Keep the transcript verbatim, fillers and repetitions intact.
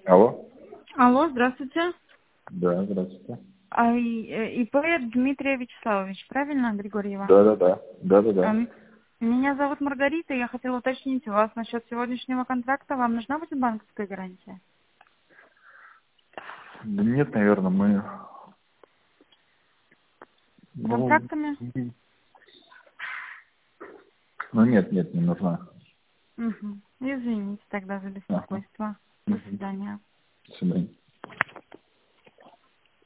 Алло? Алло, здравствуйте. Да, здравствуйте. А, и- э, ИП Дмитрия Вячеславович, правильно, Григорьева? Да-да-да. Да-да-да. Ам, Меня зовут Маргарита, я хотела уточнить у вас насчет сегодняшнего контракта. Вам нужна будет банковская гарантия? Да нет, наверное, мы... С Ну, контрактами? м, ну нет, нет, не нужна. Угу. Извините тогда за Ага. беспокойство. До Мгм. свидания. До свидания.